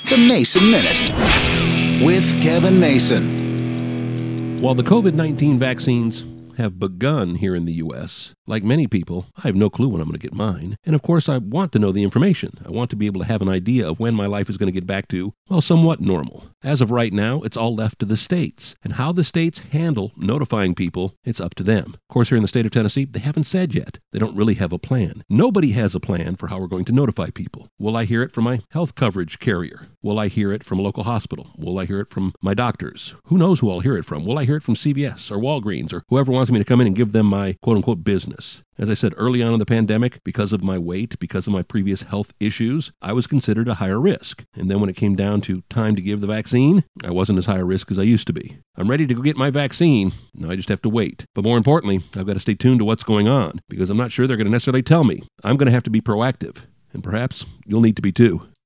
The Mason Minute with Kevin Mason. While the COVID-19 vaccines have begun here in the U.S., like many people, I have no clue when I'm going to get mine. And of course, I want to know the information. I want to be able to have an idea of when my life is going to get back to, well, somewhat normal. As of right now, it's all left to the states. And how the states handle notifying people, it's up to them. Of course, here in the state of Tennessee, they haven't said yet. They don't really have a plan. Nobody has a plan for how we're going to notify people. Will I hear it from my health coverage carrier? Will I hear it from a local hospital? Will I hear it from my doctors? Who knows who I'll hear it from? Will I hear it from CVS or Walgreens or whoever wants me to come in and give them my quote-unquote business? As I said early on in the pandemic, because of my weight, because of my previous health issues, I was considered a higher risk. And then when it came down to time to give the vaccine, I wasn't as high a risk as I used to be. I'm ready to go get my vaccine. Now I just have to wait. But more importantly, I've got to stay tuned to what's going on because I'm not sure they're going to necessarily tell me. I'm going to have to be proactive. And perhaps you'll need to be too.